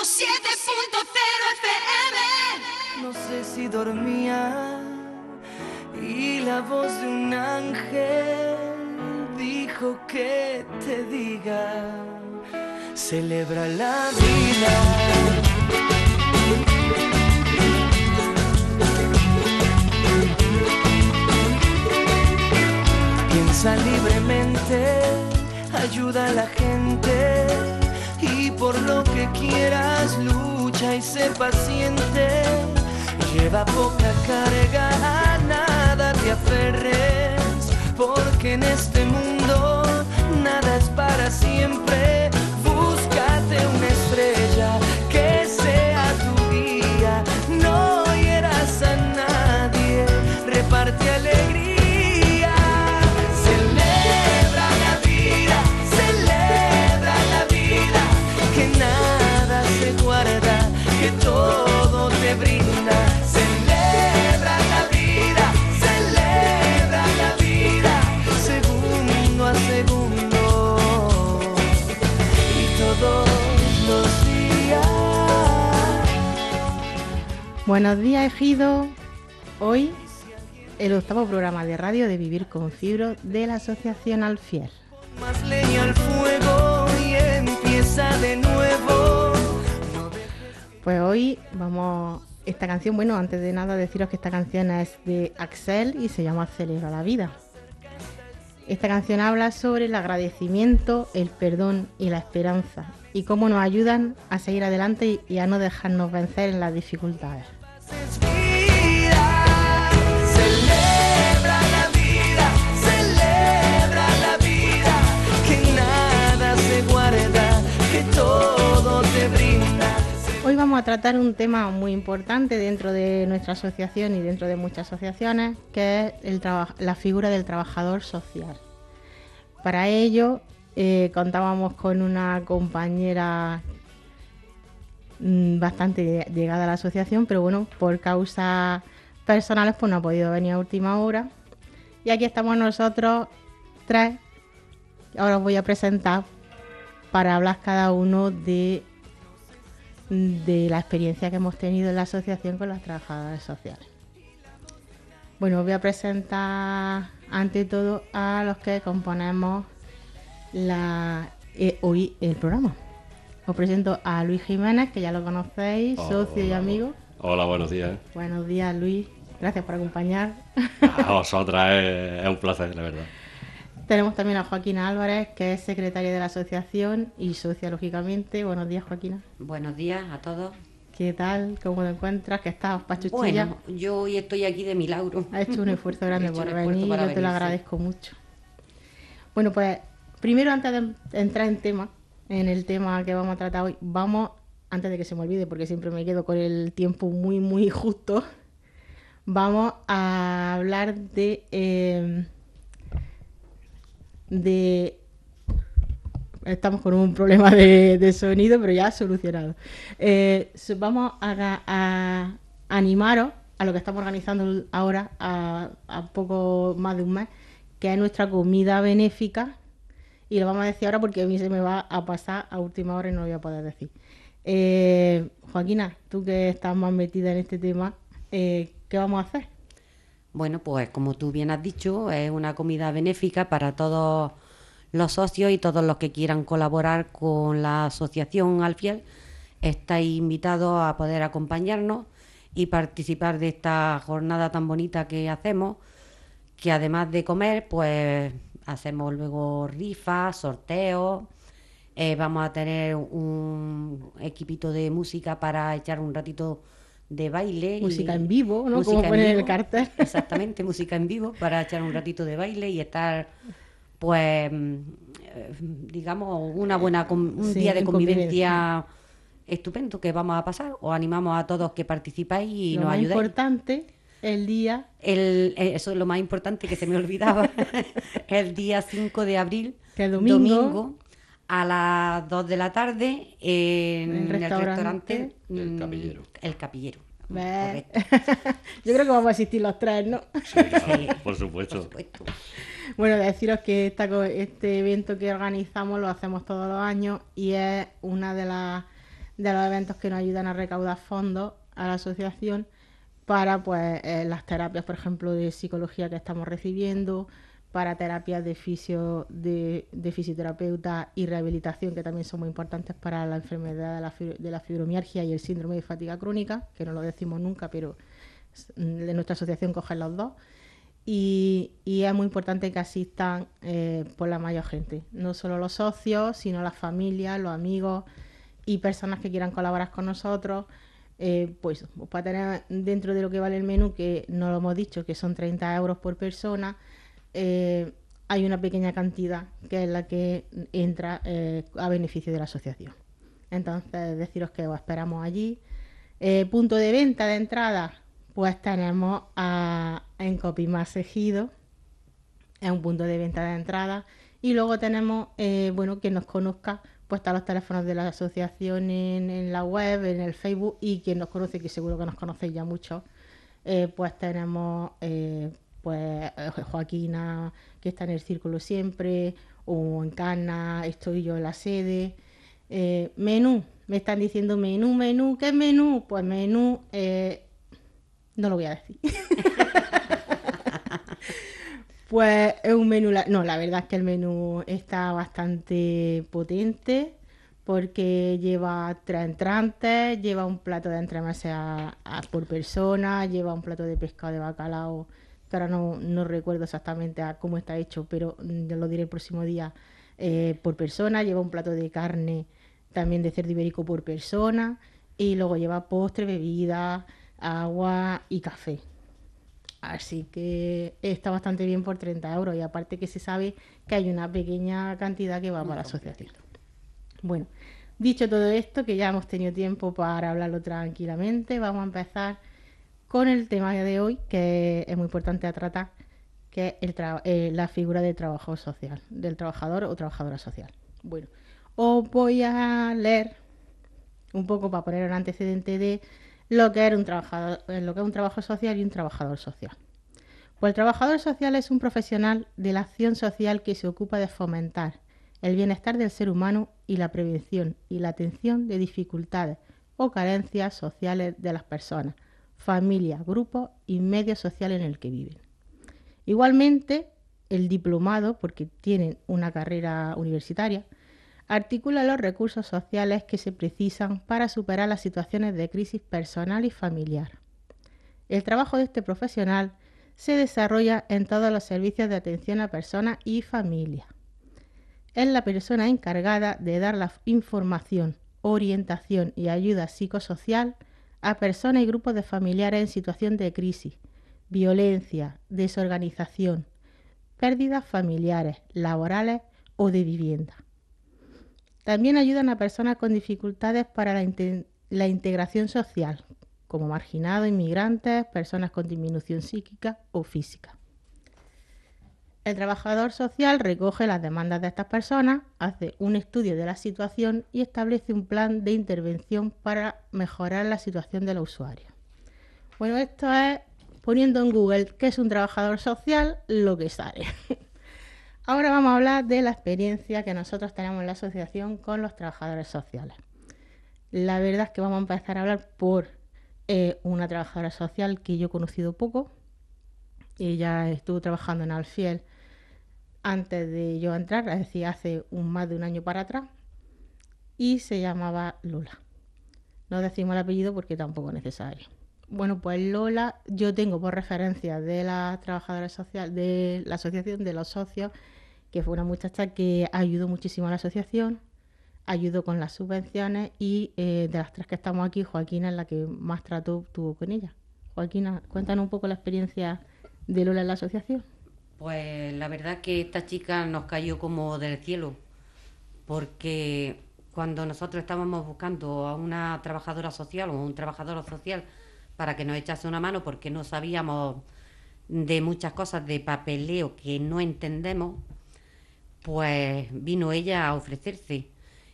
FM. No sé si dormía y la voz de un ángel dijo que te diga, celebra la vida. Piensa libremente, ayuda a la gente y por lo que quieras lucha y sé paciente. Lleva poca carga, a nada te aferres, porque en este mundo nada es para siempre. Búscate una estrella que sea tu guía, no hieras a nadie, reparte alegría. Que todo te brinda, celebra la vida, segundo a segundo y todos los días. Buenos días, Ejido. Hoy el 8º programa de radio de Vivir con Fibro de la Asociación Alfier. Más leña al fuego y empieza de nuevo. Pues hoy esta canción, bueno, antes de nada deciros que esta canción es de Axel y se llama Celebra la vida. Esta canción habla sobre el agradecimiento, el perdón y la esperanza y cómo nos ayudan a seguir adelante y a no dejarnos vencer en las dificultades. Celebra la vida, que nada se guarda, que todo te brinda. Hoy vamos a tratar un tema muy importante dentro de nuestra asociación y dentro de muchas asociaciones, que es la figura del trabajador social. Para ello contábamos con una compañera bastante llegada a la asociación, pero bueno, por causas personales pues no ha podido venir a última hora. Y aquí estamos nosotros tres, ahora os voy a presentar para hablar cada uno de la experiencia que hemos tenido en la asociación con las trabajadoras sociales. Bueno, os voy a presentar ante todo a los que componemos hoy el programa. Os presento a Luis Jiménez, que ya lo conocéis, socio y amigo. Hola, buenos días. Buenos días, Luis. Gracias por acompañar. A vosotras es un placer, la verdad. Tenemos también a Joaquina Álvarez, que es secretaria de la asociación y socia, lógicamente. Buenos días, Joaquina. Buenos días a todos. ¿Qué tal? ¿Cómo te encuentras? ¿Qué estás, pachuchilla? Bueno, yo hoy estoy aquí de milagro. Has hecho un esfuerzo grande por venir, yo te lo agradezco mucho. Bueno, pues primero, antes de entrar en el tema que vamos a tratar hoy, antes de que se me olvide, porque siempre me quedo con el tiempo muy, muy justo, vamos a hablar de estamos con un problema de sonido, pero ya solucionado. Vamos a animaros a lo que estamos organizando ahora a poco más de un mes, que es nuestra comida benéfica, y lo vamos a decir ahora porque a mí se me va a pasar a última hora y no lo voy a poder decir. Joaquina, tú que estás más metida en este tema, ¿qué vamos a hacer? Bueno, pues como tú bien has dicho, es una comida benéfica para todos los socios y todos los que quieran colaborar con la asociación Alfier. Estáis invitados a poder acompañarnos y participar de esta jornada tan bonita que hacemos, que además de comer, pues hacemos luego rifas, sorteos, vamos a tener un equipito de música para echar un ratito de baile. Música en vivo, ¿no? Como pone en el cartel. Exactamente, música en vivo para echar un ratito de baile y estar, pues, digamos, un día de convivencia estupendo que vamos a pasar. Os animamos a todos que participáis y nos ayudéis. Lo más importante, el día... eso es lo más importante que se me olvidaba. El día 5 de abril, que es domingo, a las 2 de la tarde en el restaurante El Capillero. El Capillero. Yo creo que vamos a asistir los tres, ¿no? Sí, claro, por supuesto. Bueno, deciros que este evento que organizamos lo hacemos todos los años y es una de de los eventos que nos ayudan a recaudar fondos a la asociación para pues las terapias, por ejemplo, de psicología que estamos recibiendo, para terapias de fisioterapeuta y rehabilitación, que también son muy importantes para la enfermedad de la fibromialgia y el síndrome de fatiga crónica, que no lo decimos nunca, pero de nuestra asociación cogen los dos. Y es muy importante que asistan por la mayor gente, no solo los socios, sino las familias, los amigos y personas que quieran colaborar con nosotros. Pues para tener dentro de lo que vale el menú, que no lo hemos dicho, que son 30 euros por persona, hay una pequeña cantidad que es la que entra a beneficio de la asociación. Entonces, deciros que os esperamos allí. Punto de venta de entrada, pues tenemos en Copimás Ejido, es un punto de venta de entrada. Y luego tenemos, bueno, quien nos conozca, pues están los teléfonos de la asociación en la web, en el Facebook, y quien nos conoce, que seguro que nos conocéis ya mucho, pues tenemos pues Joaquina, que está en el círculo siempre, o en Cana, estoy yo en la sede. Menú, me están diciendo menú, ¿qué es menú? Pues menú, no lo voy a decir. Pues es un menú, no, la verdad es que el menú está bastante potente porque lleva 3 entrantes, lleva un plato de entremeses por persona, lleva un plato de pescado de bacalao, que ahora no recuerdo exactamente cómo está hecho, pero ya lo diré el próximo día, por persona, lleva un plato de carne también de cerdo ibérico por persona, y luego lleva postre, bebida, agua y café. Así que está bastante bien por 30 euros, y aparte que se sabe que hay una pequeña cantidad que va para la asociación. Bueno, dicho todo esto, que ya hemos tenido tiempo para hablarlo tranquilamente, vamos a empezar con el tema de hoy, que es muy importante a tratar, que es la figura del trabajador social, del trabajador o trabajadora social. Bueno, os voy a leer un poco para poner un antecedente de lo que es un trabajo social y un trabajador social. Pues el trabajador social es un profesional de la acción social que se ocupa de fomentar el bienestar del ser humano y la prevención y la atención de dificultades o carencias sociales de las personas, familias, grupos y medios sociales en el que viven. Igualmente, el diplomado, porque tienen una carrera universitaria, articula los recursos sociales que se precisan para superar las situaciones de crisis personal y familiar. El trabajo de este profesional se desarrolla en todos los servicios de atención a personas y familias. Es la persona encargada de dar la información, orientación y ayuda psicosocial a personas y grupos de familiares en situación de crisis, violencia, desorganización, pérdidas familiares, laborales o de vivienda. También ayudan a personas con dificultades para la integración social, como marginados, inmigrantes, personas con disminución psíquica o física. El trabajador social recoge las demandas de estas personas, hace un estudio de la situación y establece un plan de intervención para mejorar la situación de los usuarios. Bueno, esto es poniendo en Google qué es un trabajador social, lo que sale. Ahora vamos a hablar de la experiencia que nosotros tenemos en la asociación con los trabajadores sociales. La verdad es que vamos a empezar a hablar por una trabajadora social que yo he conocido poco. Ella estuvo trabajando en Alfiel antes de yo entrar, es decir, hace más de un año para atrás, y se llamaba Lola. No decimos el apellido porque tampoco es necesario. Bueno, pues Lola, yo tengo por referencia de la trabajadora social, de la asociación de los socios, que fue una muchacha que ayudó muchísimo a la asociación, ayudó con las subvenciones, y de las 3 que estamos aquí, Joaquina es la que más trato tuvo con ella. Joaquina, cuéntanos un poco la experiencia de Lola en la asociación. Pues la verdad que esta chica nos cayó como del cielo, porque cuando nosotros estábamos buscando a una trabajadora social o un trabajador social para que nos echase una mano, porque no sabíamos de muchas cosas de papeleo que no entendemos, pues vino ella a ofrecerse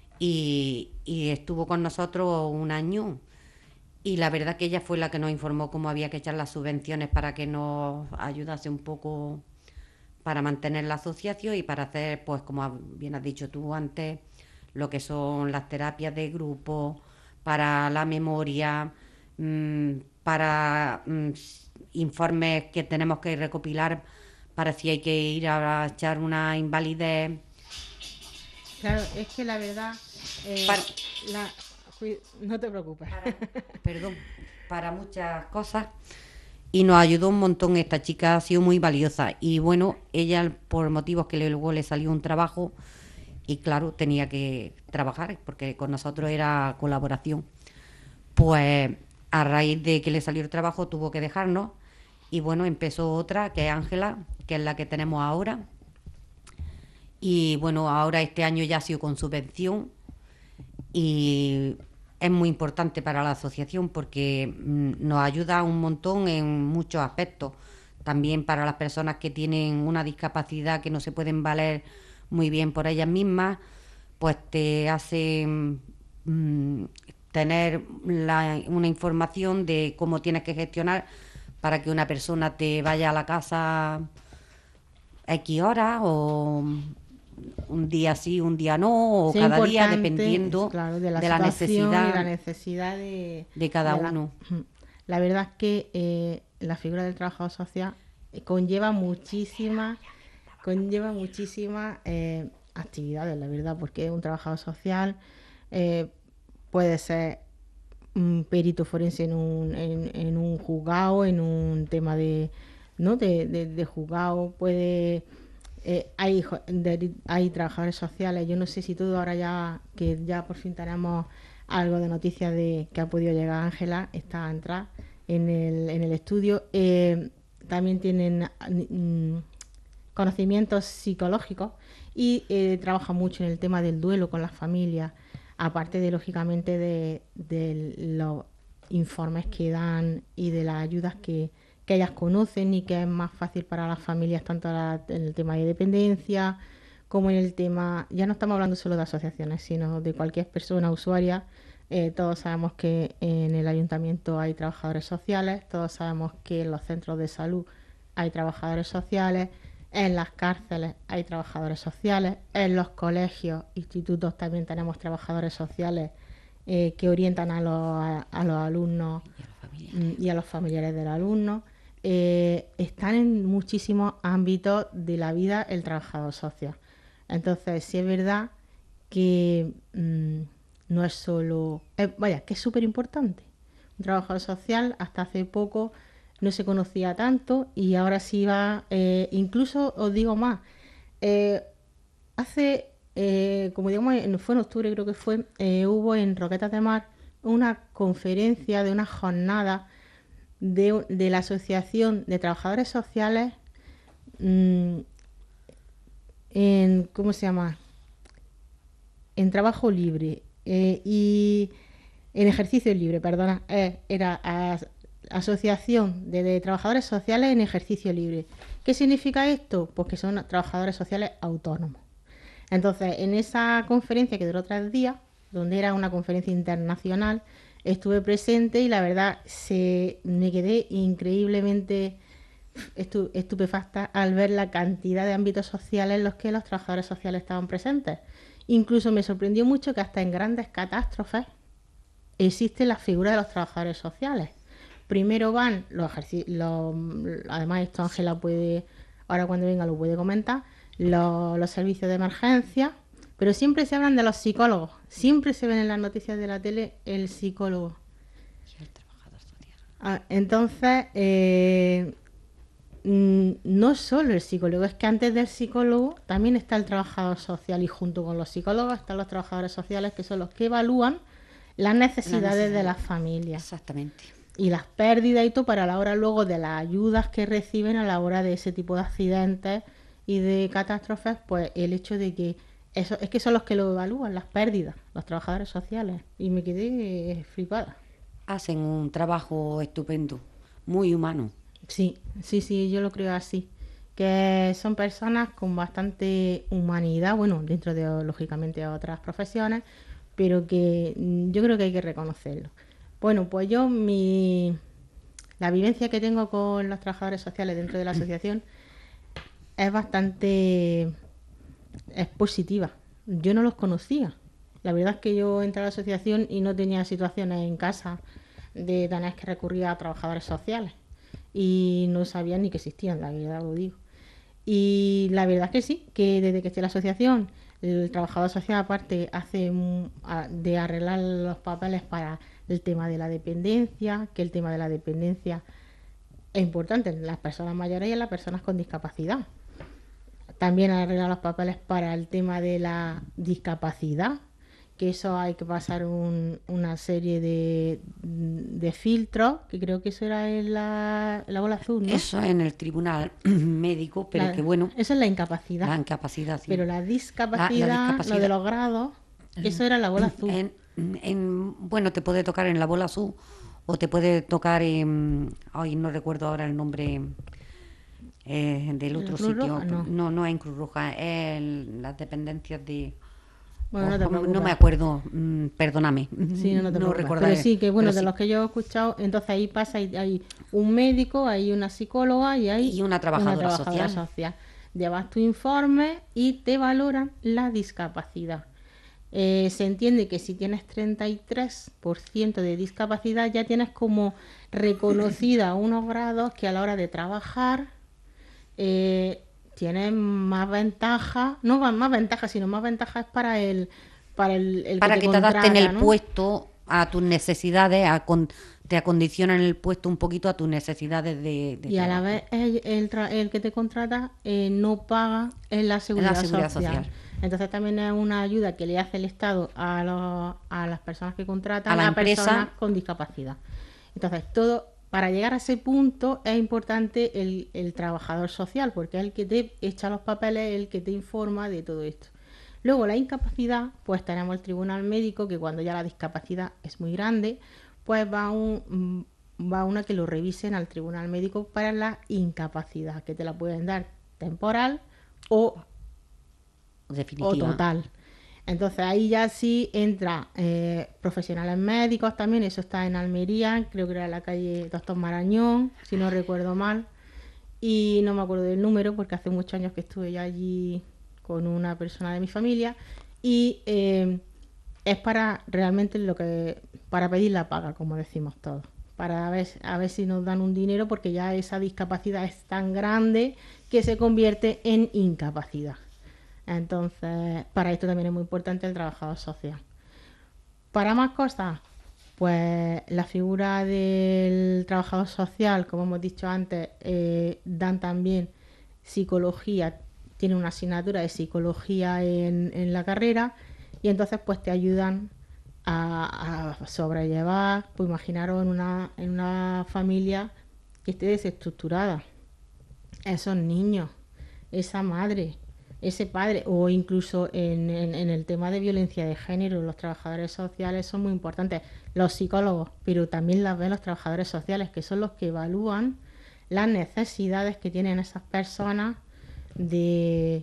y estuvo con nosotros un año, y la verdad que ella fue la que nos informó cómo había que echar las subvenciones para que nos ayudase un poco para mantener la asociación y para hacer, pues como bien has dicho tú antes, lo que son las terapias de grupo, para la memoria, para informes que tenemos que recopilar para si hay que ir a echar una invalidez. Claro, es que la verdad, Para- no te preocupes. Perdón, para muchas cosas. Y nos ayudó un montón. Esta chica ha sido muy valiosa. Y bueno, ella por motivos que luego le salió un trabajo y claro, tenía que trabajar porque con nosotros era colaboración. Pues a raíz de que le salió el trabajo tuvo que dejarnos y bueno, empezó otra que es Ángela, que es la que tenemos ahora. Y bueno, ahora este año ya ha sido con subvención y es muy importante para la asociación porque nos ayuda un montón en muchos aspectos. También para las personas que tienen una discapacidad que no se pueden valer muy bien por ellas mismas, pues te hace tener una información de cómo tienes que gestionar para que una persona te vaya a la casa X horas o un día sí, un día no, o Sí, cada día, importante, dependiendo claro, de la la situación y la necesidad necesidad de cada de la- uno. La verdad es que la figura del trabajador social conlleva muchísimas actividades, la verdad, porque un trabajador social puede ser un perito forense en un juzgado, en un tema ¿no? de juzgado, puede... hay trabajadores sociales. Yo no sé si todo ahora ya, que ya por fin tenemos algo de noticias de que ha podido llegar Ángela, está a entrar en el estudio. También tienen conocimientos psicológicos y trabaja mucho en el tema del duelo con las familias, aparte de lógicamente de los informes que dan y de las ayudas que ellas conocen y que es más fácil para las familias, tanto en el tema de dependencia como en el tema, ya no estamos hablando solo de asociaciones, sino de cualquier persona usuaria. Todos sabemos que en el ayuntamiento hay trabajadores sociales, todos sabemos que en los centros de salud hay trabajadores sociales, en las cárceles hay trabajadores sociales, en los colegios, institutos también tenemos trabajadores sociales que orientan a los alumnos y a los familiares del alumno. Están en muchísimos ámbitos de la vida el trabajador social. Entonces, sí es verdad que no es solo... que es súper importante. Un trabajador social hasta hace poco no se conocía tanto y ahora sí va... incluso os digo más, como digamos, fue en octubre creo que fue, hubo en Roquetas de Mar una conferencia de una jornada de la Asociación de Trabajadores Sociales ¿cómo se llama? En trabajo libre y en ejercicio libre, perdona, era Asociación de Trabajadores Sociales en Ejercicio Libre. ¿Qué significa esto? Pues que son trabajadores sociales autónomos. Entonces, en esa conferencia que duró 3 días, donde era una conferencia internacional, estuve presente y la verdad me quedé increíblemente estupefacta al ver la cantidad de ámbitos sociales en los que los trabajadores sociales estaban presentes. Incluso me sorprendió mucho que hasta en grandes catástrofes existe la figura de los trabajadores sociales. Primero van además esto Ángela puede, ahora cuando venga lo puede comentar, los servicios de emergencia, pero siempre se hablan de los psicólogos, siempre se ven en las noticias de la tele el psicólogo. Y el trabajador social. Entonces, no solo el psicólogo, es que antes del psicólogo también está el trabajador social y junto con los psicólogos están los trabajadores sociales que son los que evalúan las necesidades de las familias. Exactamente. Y las pérdidas y todo para la hora luego de las ayudas que reciben a la hora de ese tipo de accidentes y de catástrofes, pues el hecho de que eso es que son los que lo evalúan, las pérdidas, los trabajadores sociales. Y me quedé flipada. Hacen un trabajo estupendo, muy humano. Sí, yo lo creo así. Que son personas con bastante humanidad, bueno, dentro de, lógicamente, otras profesiones, pero que yo creo que hay que reconocerlo. Bueno, pues la vivencia que tengo con los trabajadores sociales dentro de la asociación es positiva. Yo no los conocía. La verdad es que yo entré a la asociación y no tenía situaciones en casa de tener que recurrir a trabajadores sociales. Y no sabía ni que existían, la verdad lo digo. Y la verdad es que sí, que desde que estoy en la asociación, el trabajador social aparte hace de arreglar los papeles para el tema de la dependencia, que el tema de la dependencia es importante en las personas mayores y en las personas con discapacidad. También arregla los papeles para el tema de la discapacidad, que eso hay que pasar una serie de filtros, que creo que eso era en la bola azul, ¿no? Eso en el tribunal médico, pero que bueno, Eso es la incapacidad. la incapacidad, sí. Pero la discapacidad, La discapacidad. lo de los grados, eso era la bola azul. Bueno, te puede tocar en la bola azul o te puede tocar en... Ay, no recuerdo ahora el nombre del otro Cruz sitio. Roja? No. No es en Cruz Roja, es en las dependencias de... Bueno, no te preocupes. no me acuerdo, perdóname. Sí, no te preocupes. recordaré, Pero sí, que bueno, pero de sí. los que yo he escuchado, entonces ahí pasa, hay un médico, hay una psicóloga y hay Y una trabajadora social. social. Llevas tu informe y te valoran la discapacidad. Se entiende que si tienes 33% de discapacidad ya tienes como reconocida unos grados que a la hora de trabajar tienes más ventajas, no más ventajas, sino más ventajas para el Para que te adapten el ¿no? puesto a tus necesidades, te acondicionan el puesto un poquito a tus necesidades de Y a la trabajo. vez el que te contrata no paga en la seguridad, social. Entonces también es una ayuda que le hace el Estado a las personas que contratan A la personas empresa. con discapacidad. Entonces para llegar a ese punto es importante el trabajador social, porque es el que te echa los papeles, el que te informa de todo esto. Luego la incapacidad, pues tenemos el tribunal médico, que cuando ya la discapacidad es muy grande, pues va una que lo revisen al tribunal médico para la incapacidad, que te la pueden dar temporal o Definitiva. total. Entonces ahí ya sí entra profesionales médicos también, eso está en Almería, creo que era en la calle Doctor Marañón, si no recuerdo mal, y no me acuerdo del número porque hace muchos años que estuve ya allí con una persona de mi familia, y es para realmente para pedir la paga, como decimos todos, para a ver si nos dan un dinero, porque ya esa discapacidad es tan grande que se convierte en incapacidad. Entonces, para esto también es muy importante el trabajador social. Para más cosas, pues la figura del trabajador social, como hemos dicho antes, dan también psicología, tiene una asignatura de psicología en la carrera, y entonces pues te ayudan a sobrellevar, pues imaginaros en una familia que esté desestructurada, esos niños, esa madre, ese padre, o incluso en el tema de violencia de género, los trabajadores sociales son muy importantes, los psicólogos, pero también las ven los trabajadores sociales, que son los que evalúan las necesidades que tienen esas personas de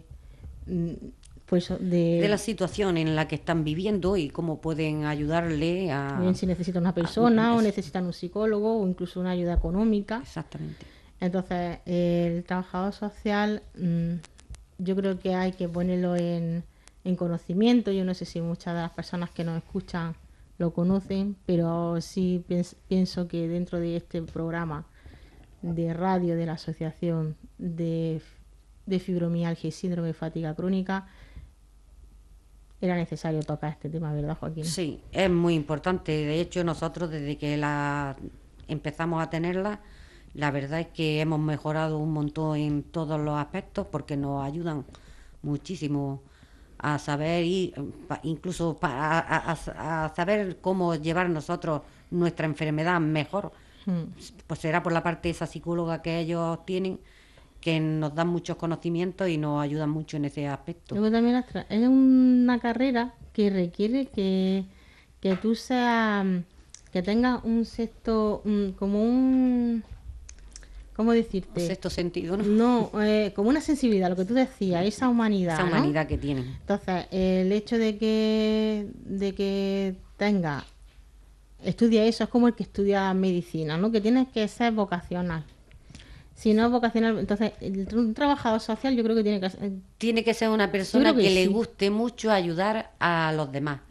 la situación en la que están viviendo y cómo pueden ayudarle a... bien si necesitan una persona o es- necesitan un psicólogo o incluso una ayuda económica. Exactamente. Entonces, el trabajador social, yo creo que hay que ponerlo en conocimiento. Yo no sé si muchas de las personas que nos escuchan lo conocen, pero sí pienso que dentro de este programa de radio de la Asociación de Fibromialgia y Síndrome de Fatiga Crónica era necesario tocar este tema, ¿verdad, Joaquín? Sí, es muy importante. De hecho, nosotros desde que la empezamos a tenerla, la verdad es que hemos mejorado un montón en todos los aspectos porque nos ayudan muchísimo a saber y incluso a saber cómo llevar nosotros nuestra enfermedad mejor. Pues será por la parte de esa psicóloga que ellos tienen, que nos dan muchos conocimientos y nos ayudan mucho en ese aspecto. Luego también es una carrera que requiere que tú seas, que tengas un sexto, como un, ¿cómo decirte? Sexto sentido, ¿no? No, como una sensibilidad, lo que tú decías, esa humanidad, Esa ¿no? humanidad que tienen. Entonces, el hecho de que tenga, estudia eso, es como el que estudia medicina, ¿no? Que tienes que ser vocacional. Si no es vocacional, entonces un trabajador social yo creo que tiene que ser... Tiene que ser una persona creo que que le sí. guste mucho ayudar a los demás.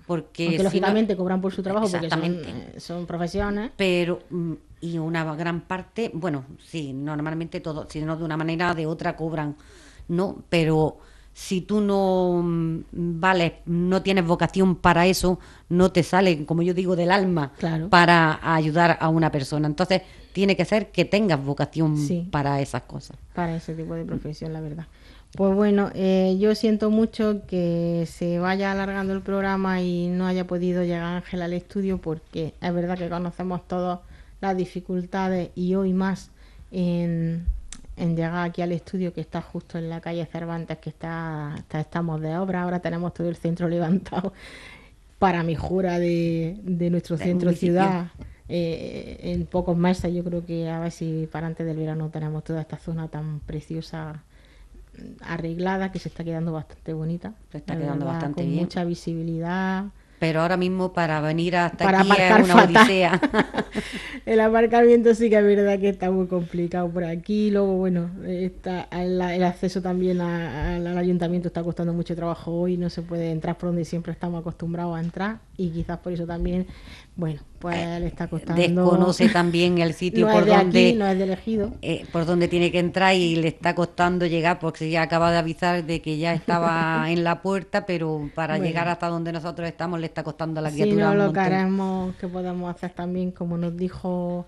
Porque Aunque si no- lógicamente cobran por su trabajo porque Exactamente. son profesiones. Pero, y una gran parte, bueno, sí, normalmente todo, si no de una manera o de otra cobran, ¿no? Pero si tú no vales, no tienes vocación para eso, no te sale, como yo digo, del alma Claro. para ayudar a una persona. Entonces, tiene que ser que tengas vocación Sí. para esas cosas. Para ese tipo de profesión, la verdad. Pues bueno, yo siento mucho que se vaya alargando el programa y no haya podido llegar Ángela al estudio, porque es verdad que conocemos todas las dificultades y hoy más en llegar aquí al estudio, que está justo en la calle Cervantes, que estamos de obra. Ahora tenemos todo el centro levantado para mejora de nuestro Del centro municipio. ciudad. En pocos meses yo creo que a ver si para antes del verano tenemos toda esta zona tan preciosa arreglada, que se está quedando bastante bonita. Se está la quedando verdad, bastante con bien. mucha visibilidad. Pero ahora mismo para venir hasta Para aquí es aparcar una fatal. odisea. El aparcamiento sí que es verdad que está muy complicado por aquí. Luego, bueno, está el acceso también al ayuntamiento está costando mucho trabajo hoy. No se puede entrar por donde siempre estamos acostumbrados a entrar. Y quizás por eso también, bueno, pues le está costando. Desconoce también el sitio no por es de donde aquí, no es de elegido. por donde tiene que entrar y le está costando llegar porque ya acaba de avisar de que ya estaba en la puerta, pero para Bueno. llegar hasta donde nosotros estamos le está costando a la Si criatura no un lo montón. queremos, que podemos hacer también, como nos dijo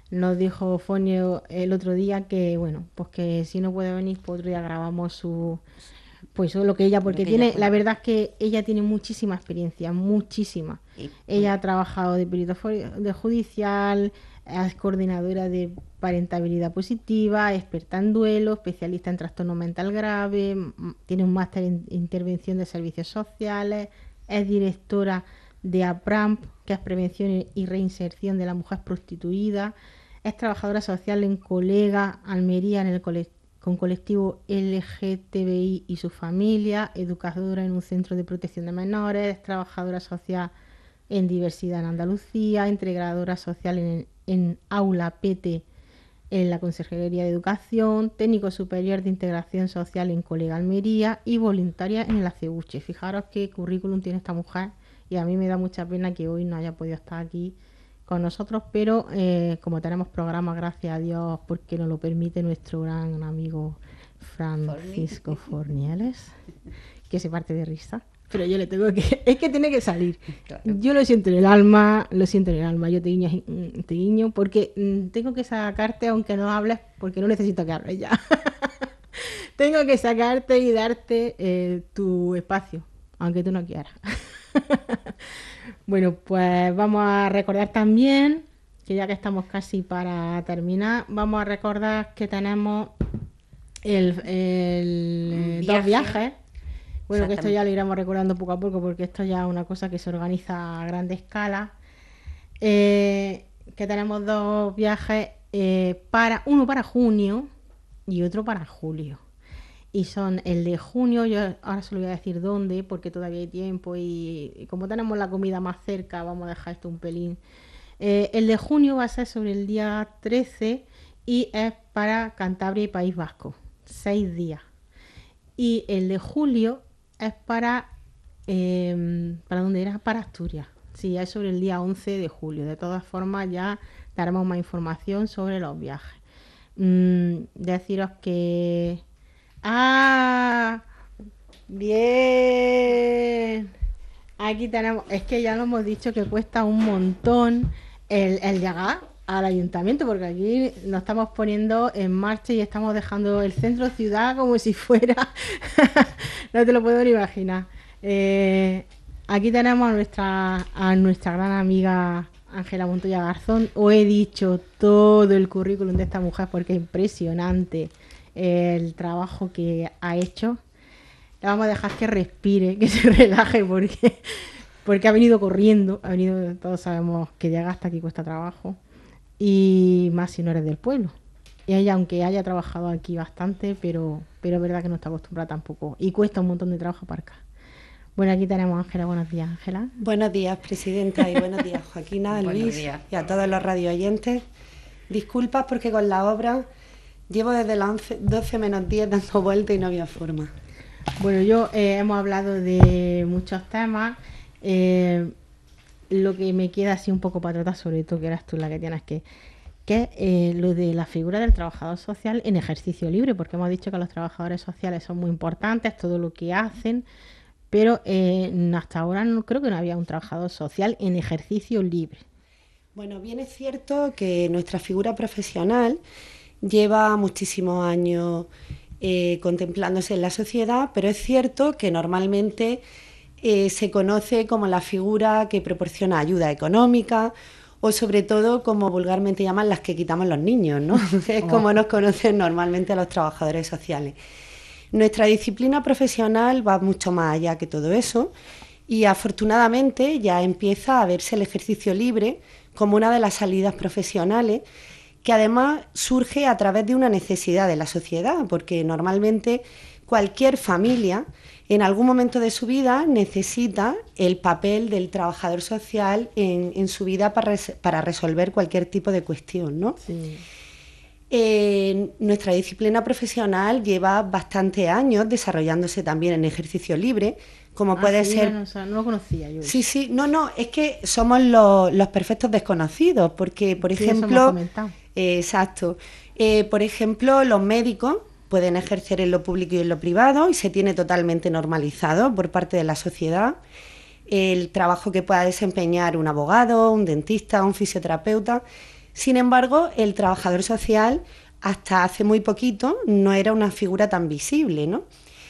Fonio el otro día, que bueno, pues que si no puede venir, pues otro día grabamos pues lo que ella, porque Lo que ella tiene, cuenta. la verdad es que ella tiene muchísima experiencia, muchísima. Y, Ella ha trabajado de perito de judicial, es coordinadora de parentabilidad positiva, experta en duelo, especialista en trastorno mental grave, tiene un máster en intervención de servicios sociales, es directora de APRAMP, que es prevención y reinserción de la mujer prostituida, es trabajadora social en Colega Almería con colectivo LGTBI y su familia, educadora en un centro de protección de menores, es trabajadora social en diversidad en Andalucía, integradora social en Aula PT en la Consejería de Educación, técnico superior de integración social en Colega Almería y voluntaria en el Aceuche. Fijaros qué currículum tiene esta mujer, y a mí me da mucha pena que hoy no haya podido estar aquí con nosotros, pero como tenemos programa, gracias a Dios, porque nos lo permite nuestro gran amigo Francisco Fornieles, que se parte de risa. Pero yo le tengo que... Es que tiene que salir. Claro. Yo lo siento en el alma, Yo te guiño porque tengo que sacarte aunque no hables, porque no necesito que hables ya. Tengo que sacarte y darte tu espacio, aunque tú no quieras. Bueno, pues vamos a recordar también, que ya que estamos casi para terminar, vamos a recordar que tenemos dos viajes. Bueno, que esto ya lo iremos recordando poco a poco, porque esto ya es una cosa que se organiza a grande escala. Que tenemos dos viajes, uno para junio y otro para julio. Y son el de junio, yo ahora se lo voy a decir dónde, porque todavía hay tiempo y como tenemos la comida más cerca, vamos a dejar esto un pelín. El de junio va a ser sobre el día 13 y es para Cantabria y País Vasco, 6 días. Y el de julio es ¿para dónde era? Para Asturias. Sí, es sobre el día 11 de julio. De todas formas, ya daremos más información sobre los viajes. Deciros que... ¡Ah! Bien. Aquí tenemos... Es que ya lo hemos dicho que cuesta un montón el llegar al ayuntamiento, porque aquí nos estamos poniendo en marcha y estamos dejando el centro ciudad como si fuera... No te lo puedo ni imaginar. Aquí tenemos a nuestra gran amiga Ángela Montoya Garzón. Os he dicho todo el currículum de esta mujer porque es impresionante el trabajo que ha hecho. Le vamos a dejar que respire, que se relaje, porque ha venido corriendo. Todos sabemos que llegar hasta aquí cuesta trabajo, y más si no eres del pueblo. Y ella, aunque haya trabajado aquí bastante, pero es verdad que no está acostumbrada tampoco, y cuesta un montón de trabajo aparcar. Bueno, aquí tenemos a Ángela. Buenos días, Ángela. Buenos días, presidenta, y buenos días, Joaquina, Buenos Luis, días. y a todos los radio oyentes. Disculpas porque con la obra llevo desde las 12 menos 10 dando vueltas y no había forma. Bueno, hemos hablado de muchos temas. Lo que me queda así un poco para tratar, sobre todo que eras tú la que tienes que es lo de la figura del trabajador social en ejercicio libre, porque hemos dicho que los trabajadores sociales son muy importantes, todo lo que hacen, pero hasta ahora no creo que no había un trabajador social en ejercicio libre. Bueno, bien es cierto que nuestra figura profesional lleva muchísimos años contemplándose en la sociedad, pero es cierto que normalmente se conoce como la figura que proporciona ayuda económica o sobre todo como vulgarmente llaman las que quitamos los niños, ¿no? Es como nos conocen normalmente a los trabajadores sociales. Nuestra disciplina profesional va mucho más allá que todo eso y afortunadamente ya empieza a verse el ejercicio libre como una de las salidas profesionales que además surge a través de una necesidad de la sociedad, porque normalmente cualquier familia en algún momento de su vida necesita el papel del trabajador social en su vida para resolver cualquier tipo de cuestión, ¿no? Sí. Nuestra disciplina profesional lleva bastantes años desarrollándose también en ejercicio libre, como puede ser... No, o sea, no lo conocía yo. Sí, no, es que somos los perfectos desconocidos, porque, por Sí, eso ejemplo... me has comentado. Exacto. Por ejemplo, los médicos pueden ejercer en lo público y en lo privado y se tiene totalmente normalizado por parte de la sociedad el trabajo que pueda desempeñar un abogado, un dentista, un fisioterapeuta. Sin embargo, el trabajador social hasta hace muy poquito no era una figura tan visible, ¿no?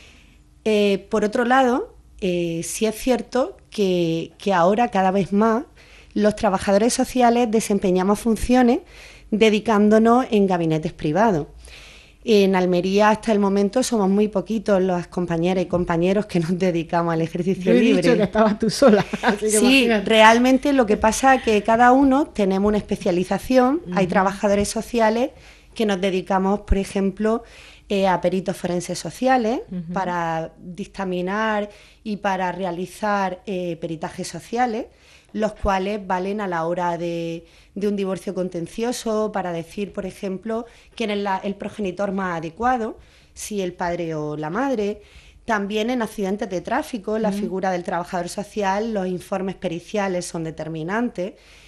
Por otro lado, sí es cierto que ahora cada vez más los trabajadores sociales desempeñamos funciones dedicándonos en gabinetes privados. En Almería hasta el momento somos muy poquitos las compañeras y compañeros que nos dedicamos al ejercicio Yo he libre. dicho que estabas tú sola. Así que Sí, imagínate. realmente lo que pasa es que cada uno tenemos una especialización. Hay trabajadores sociales que nos dedicamos, por ejemplo, a peritos forenses sociales para dictaminar y para realizar peritajes sociales, los cuales valen a la hora de un divorcio contencioso, para decir, por ejemplo, quién es el progenitor más adecuado, si el padre o la madre. También en accidentes de tráfico, la figura del trabajador social, los informes periciales son determinantes.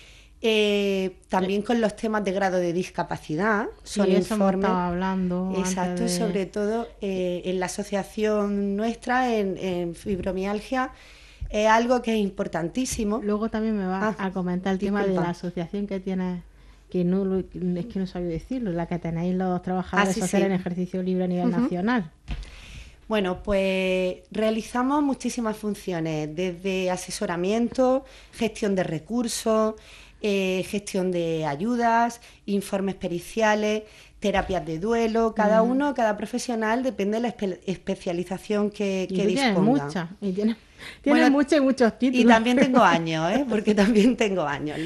También con los temas de grado de discapacidad, son Sí, eso hemos informes. estado hablando. Exacto, antes de- sobre todo en la asociación nuestra, en fibromialgia, es algo que es importantísimo. Luego también me vas Ah, a comentar el tema de disculpa. la asociación que tienes, que no es que no sabía decirlo, la que tenéis los trabajadores sí, sociales sí. en ejercicio libre a nivel Ujú. nacional. Bueno, pues realizamos muchísimas funciones, desde asesoramiento, gestión de recursos, gestión de ayudas, informes periciales, terapias de duelo. Cada profesional depende de la especialización que Y tú tienes disponga. muchas, y tienes Bueno, muchas y muchos títulos. Y también tengo años, porque también tengo años.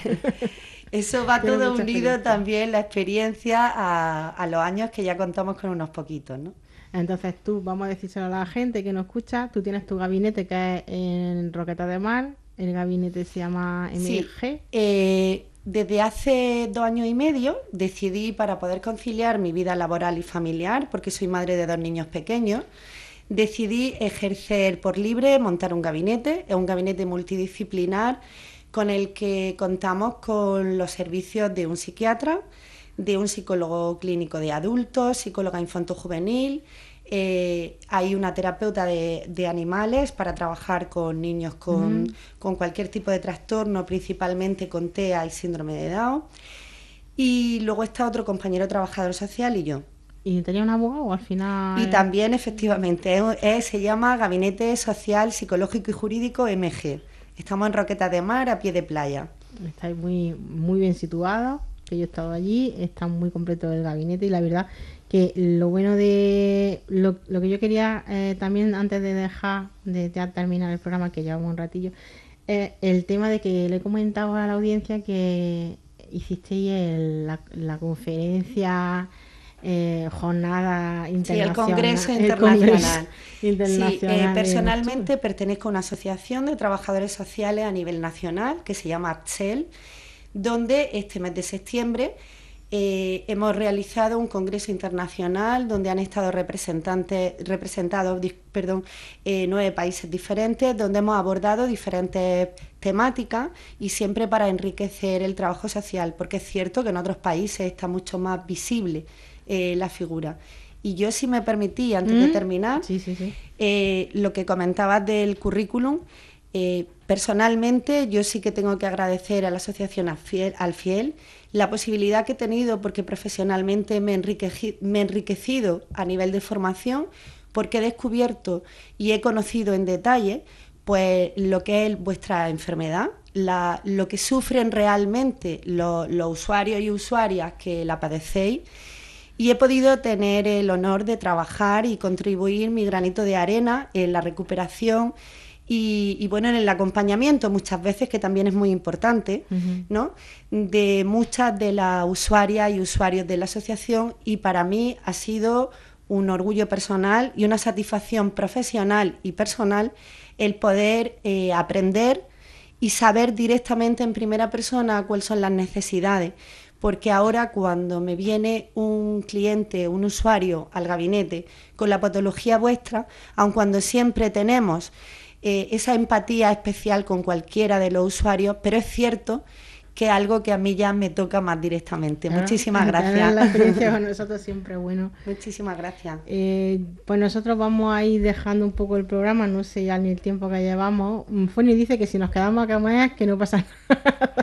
Eso va Tiene todo mucha unido experiencia. también, la experiencia, a los años que ya contamos con unos poquitos, ¿no? Entonces tú, vamos a decírselo a la gente que nos escucha, tú tienes tu gabinete que es en Roqueta de Mar, el gabinete se llama Sí, MG. desde hace 2 años y medio decidí, para poder conciliar mi vida laboral y familiar, porque soy madre de 2 niños pequeños, decidí ejercer por libre, montar un gabinete. Es un gabinete multidisciplinar con el que contamos con los servicios de un psiquiatra, de un psicólogo clínico de adultos, psicóloga infanto-juvenil. Hay una terapeuta de animales para trabajar con niños con cualquier tipo de trastorno, principalmente con TEA y síndrome de Down. Y luego está otro compañero trabajador social y yo. ¿Y tenía un abogado al final? Y también, efectivamente, se llama Gabinete Social, Psicológico y Jurídico MG. Estamos en Roqueta de Mar, a pie de playa. Estáis muy, muy bien situados, que yo he estado allí, está muy completo el gabinete y la verdad que lo bueno de lo que yo quería también antes de dejar de ya terminar el programa, que llevamos un ratillo, el tema de que le he comentado a la audiencia que hicisteis la conferencia, jornada Sí, internacional. el Congreso el Internacional. Congreso Internacional Sí, de personalmente pertenezco a una asociación de trabajadores sociales a nivel nacional que se llama ATSEL, donde este mes de septiembre Hemos realizado un congreso internacional donde han estado representados 9 países diferentes, donde hemos abordado diferentes temáticas y siempre para enriquecer el trabajo social, porque es cierto que en otros países está mucho más visible la figura. Y yo, si me permití, antes de terminar, Sí. lo que comentabas del currículum, personalmente yo sí que tengo que agradecer a la asociación Alfiel la posibilidad que he tenido, porque profesionalmente me he enriquecido a nivel de formación, porque he descubierto y he conocido en detalle pues lo que es vuestra enfermedad, lo que sufren realmente los usuarios y usuarias que la padecéis, y he podido tener el honor de trabajar y contribuir mi granito de arena en la recuperación y bueno, en el acompañamiento muchas veces, que también es muy importante, ¿no?, de muchas de las usuarias y usuarios de la asociación, y para mí ha sido un orgullo personal y una satisfacción profesional y personal el poder aprender y saber directamente en primera persona cuáles son las necesidades, porque ahora cuando me viene un cliente, un usuario al gabinete con la patología vuestra, aun cuando siempre tenemos esa empatía especial con cualquiera de los usuarios, pero es cierto que es algo que a mí ya me toca más directamente. Muchísimas Tener gracias. la experiencia con nosotros siempre es bueno. Muchísimas gracias. Pues nosotros vamos a ir dejando un poco el programa, no sé ya ni el tiempo que llevamos. Fanny dice que si nos quedamos a comer, que no pasa nada.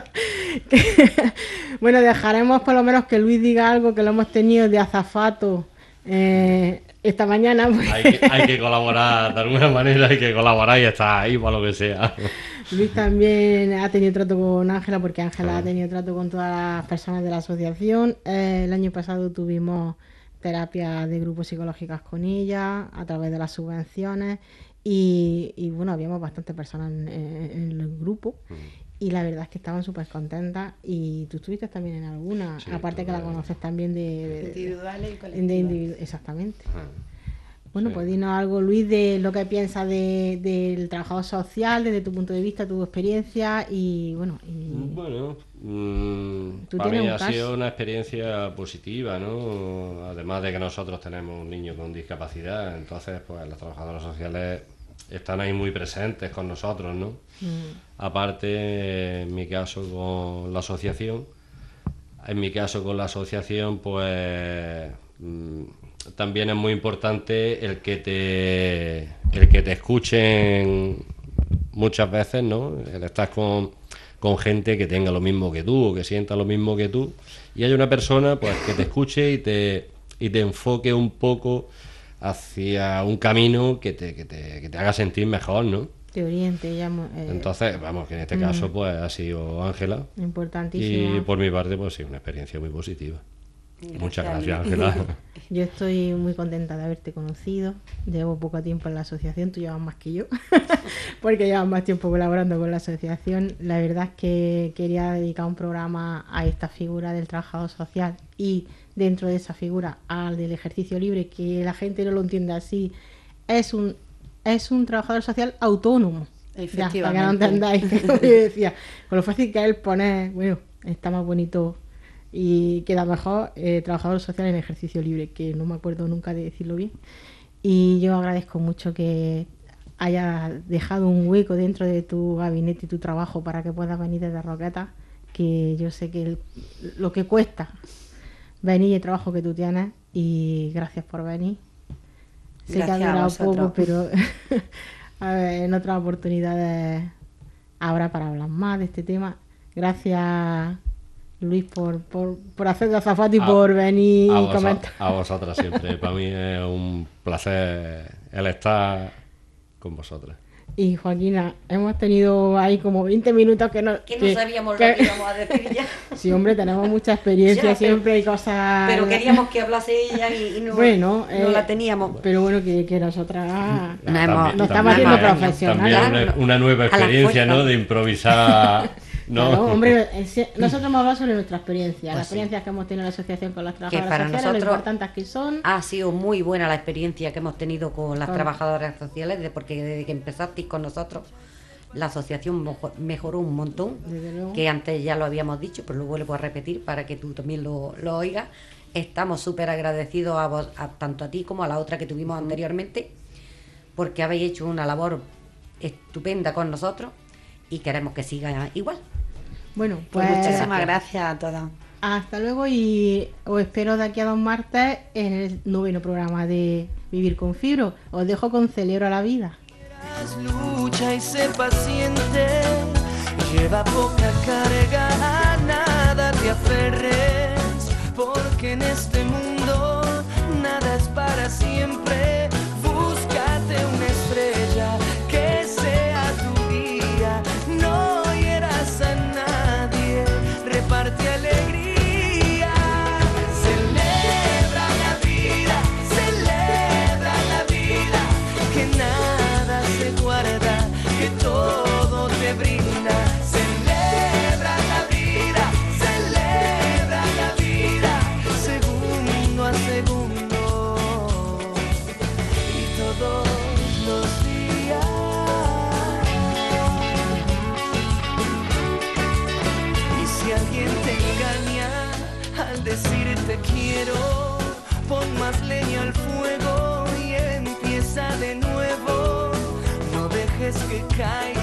Bueno, dejaremos por lo menos que Luis diga algo, que lo hemos tenido de azafato esta mañana. Hay que colaborar, de alguna manera hay que colaborar y estar ahí para lo que sea. Luis también ha tenido trato con Ángela, porque Ángela ha tenido trato con todas las personas de la asociación. El año pasado tuvimos terapia de grupos psicológicas con ella a través de las subvenciones y bueno, habíamos bastantes personas en el grupo y la verdad es que estaban súper contentas. Y tú estuviste también en alguna, Sí, aparte que la conoces también de Individuales y colectivas. exactamente. Bueno, pues dinos algo, Luis, de lo que piensas del trabajador social, desde tu punto de vista, tu experiencia y bueno. Bueno, Tú para tienes mí un ha caso. sido una experiencia positiva, ¿no? Además de que nosotros tenemos un niño con discapacidad, entonces pues los trabajadores sociales están ahí muy presentes con nosotros, ¿no? Aparte, en mi caso con la asociación, pues también es muy importante el que te escuchen muchas veces, ¿no? El estar con gente que tenga lo mismo que tú o que sienta lo mismo que tú, y hay una persona pues que te escuche y te enfoque un poco hacia un camino que te haga sentir mejor, ¿no? Te oriente, ya, Entonces, vamos, que en este caso pues ha sido Ángela, importantísimo. y por mi parte pues sí, una experiencia muy positiva. Muchas Gracias, gracias, Ángela. Yo estoy muy contenta de haberte conocido. Llevo poco tiempo en la asociación, tú llevas más que yo, porque llevas más tiempo colaborando con la asociación. La verdad es que quería dedicar un programa a esta figura del trabajador social y dentro de esa figura al del ejercicio libre, que la gente no lo entiende así. Es un trabajador social autónomo. Ya, para que no entendáis. Como yo decía, con lo fácil que es el poner, bueno, está más bonito y queda mejor trabajador social en ejercicio libre, que no me acuerdo nunca de decirlo bien. Y yo agradezco mucho que hayas dejado un hueco dentro de tu gabinete y tu trabajo para que puedas venir desde Roquetas, que yo sé que lo que cuesta venir y el trabajo que tú tienes, y gracias por venir. Sé que ha Gracias a durado vosotros. poco, pero a ver, en otras oportunidades habrá para hablar más de este tema. Gracias, Luis, por hacer de azafato y por venir y comentar. A vosotras siempre. Para mí es un placer el estar con vosotras. Y Joaquina, hemos tenido ahí como 20 minutos que no sabíamos lo que íbamos a decir ya. Sí, hombre, tenemos mucha experiencia, Ya, siempre hay cosas. Pero queríamos que hablase ella y no, Bueno, no la teníamos. Pero bueno, que nosotras No nos estamos haciendo también profesionales. También una nueva A la experiencia, fuerza. ¿no? De improvisar. ¿No? Claro, hombre, nosotros hemos hablado sobre nuestra experiencia, Pues las sí. experiencias que hemos tenido en la asociación con las para trabajadoras sociales, lo nosotros- importantes que son. Ha sido muy buena la experiencia que hemos tenido con las Con- trabajadoras sociales, porque desde que empezasteis con nosotros, la asociación mejoró un montón, Desde luego. que antes ya lo habíamos dicho, pero lo vuelvo a repetir para que tú también lo oigas. Estamos súper agradecidos a vos, tanto a ti como a la otra que tuvimos anteriormente, porque habéis hecho una labor estupenda con nosotros y queremos que siga igual. Bueno, Pues pues muchísimas gracias a todas. hasta luego y os espero de aquí a 2 martes en el 9º programa de Vivir con Fibro. Os dejo con Celebro a la Vida. Lucha y sé paciente, lleva poca carga, a nada te aferres, porque en este mundo nada es para siempre. Búscate una estrella que sea tu guía, no hieras a nadie, reparte alegría. Celebra la vida, que nada se guarda, que todo te brinda. Celebra la vida, segundo a segundo y todos los días. Y si alguien te engaña al decirte quiero, pon más leña al fuego y empieza de nuevo. No dejes que caiga